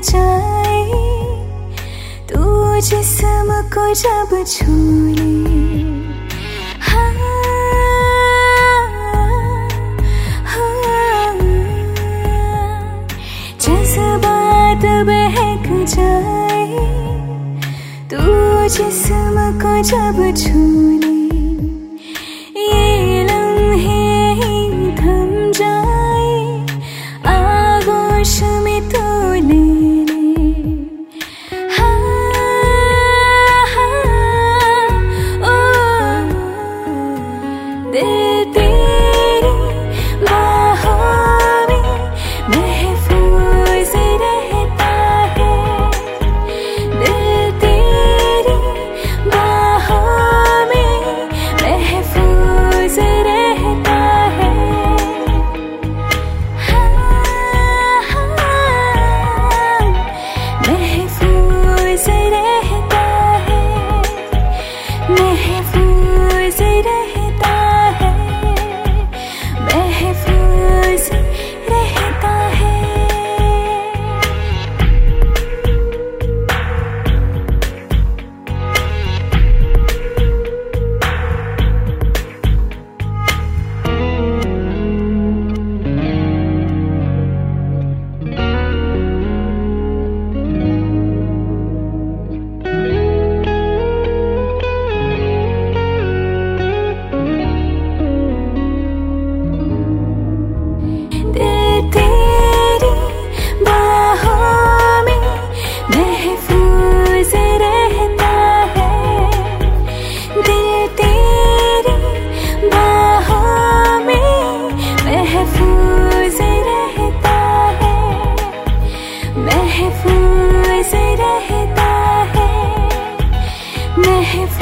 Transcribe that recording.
जाए, तू जिस्म को जब छू ले। हाँ, हाँ, जज्बात बहक जाए, तू जिस्म को जब छू ले। ये लम्हे ही थम जाए, आगोश में तू ले ले। हाँ, हाँ, ओ, दिल तेरी बाहों में महफूज रहता है। दिल तेरी बाहों में महफूज रहता है। हाँ, हाँ, महफूज रहता है, महफूज रहता है, महफूज रहता है। दिल तेरी बाहों में महफूज रहता है। दिल तेरी बाहों में महफूज रहता है, महफूज रहता है, महफूज